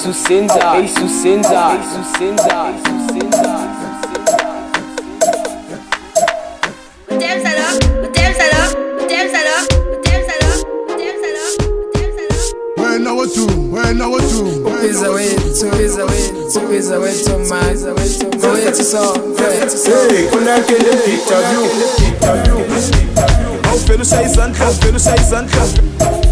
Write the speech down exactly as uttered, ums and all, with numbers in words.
isso senza, isso senza, isso senza, isso senza. O Deus alô, o Deus alô, o Deus alô, o Deus alô, o Deus alô, o Deus alô. When I want to, when I want to. Who is away, who is away, who is away to my, go away to so, go away to so. Hey, connect in the picture view. Auf, wenn du sei Sand, auf, wenn du sei Sand.